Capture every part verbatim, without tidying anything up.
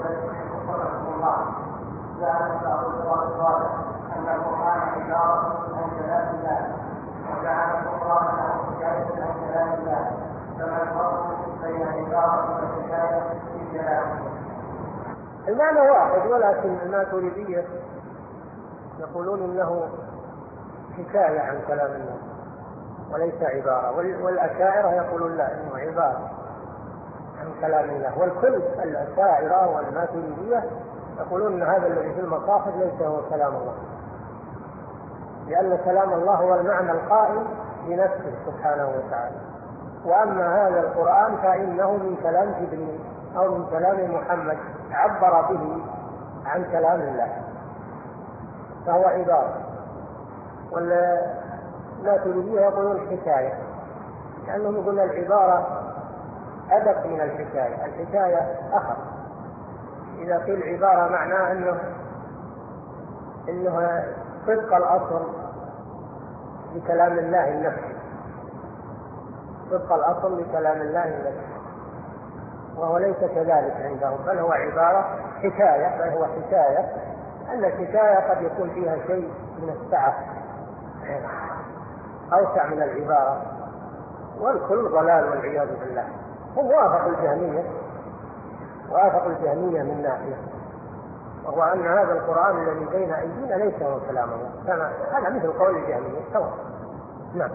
الله جعل بعض الروايات أن القرآن عبارة عن كلام الله وجعل القرآن حكاية عن كلام الله، فما الفرق بين عبارة والحكاية في كلامه؟ المعنى واحد، ولكن الماتريدية يقولون إنه حكاية عن كلام الله وليس عبارة، والأشاعرة يقولون لا، إنه عبارة عن كلام الله. والكل الأشاعرة والماتريدية يقولون أن هذا الذي في المصاحف ليس هو كلام الله، لأن كلام الله هو المعنى القائم بنفسه سبحانه وتعالى، وأما هذا القرآن فإنه من كلام جبريل أو من كلام محمد عبر به عن كلام الله، فهو عبارة. والماتريدية يقولون حكاية، لأنهم يقولون العبارة أدق من الحكاية، الحكاية أخف. إذا قيل عبارة معناه أنه إنه صدق الأصل بكلام الله النفسي، صدق الأصل بكلام الله النفسي، وهو ليس كذلك عندهم، بل هو عبارة حكاية، بل هو حكاية، أن الحكاية قد يكون فيها شيء من السعة أوسع من العبارة، والكل ضلال والعياذ بالله. هم وافقوا الجهمية وافقوا الجهمية من ناحية، وهو أن هذا القرآن الذي بين أيدينا ليس هو كلام الله، كما هذا مثل قول الجهمية سواء. نعم.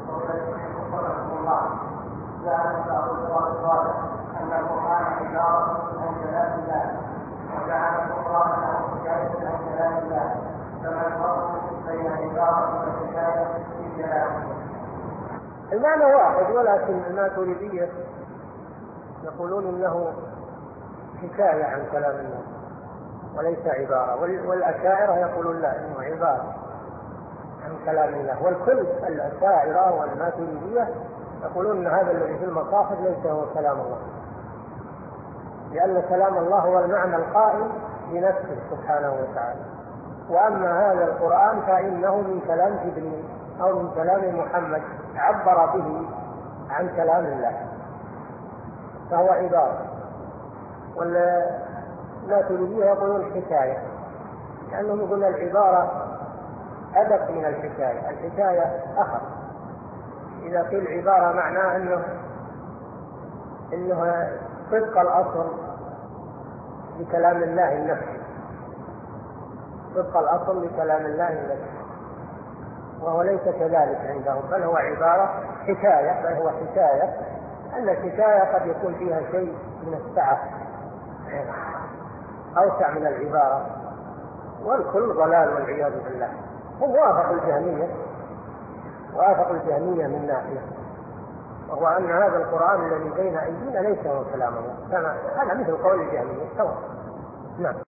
أن القرآن عبارة عن كلام الله وجعل القرآن حكاية عن كلام الله، فما الفرق بين عبارة والحكاية في كلامه؟ المعنى واحد، ولكن الماتريدية يقولون إنه حكاية عن كلام الله وليس عبارة، والأشاعرة يقولون لا، إنه عبارة عن كلام الله. والكل الأشاعرة والماتريدية يقولون أن هذا الذي في المصاحف ليس هو كلام الله، لأن كلام الله هو المعنى القائم بنفسه سبحانه وتعالى، وأما هذا القرآن فإنه من كلام جبريل أو من كلام محمد عبر به عن كلام الله، فهو عبارة. والماتريدية يقولون حكاية، لأنهم يقولون العبارة أدق من الحكاية، الحكاية أخف. إذا قيل عبارة معناه أنه إنه صدق الأصل بكلام الله النفسي، صدق الأصل بكلام الله النفسي، وهو ليس كذلك عندهم، بل هو عبارة حكاية، بل هو حكاية، أن الحكاية قد يكون فيها شيء من السعة أوسع من العبارة، والكل ضلال والعياذ بالله. هم وافقوا الجهمية وافقوا الجهمية من ناحية، وهو أن هذا القرآن الذي بين أيدينا ليس هو كلام الله، كما هذا مثل قول الجهمية سواء. نعم.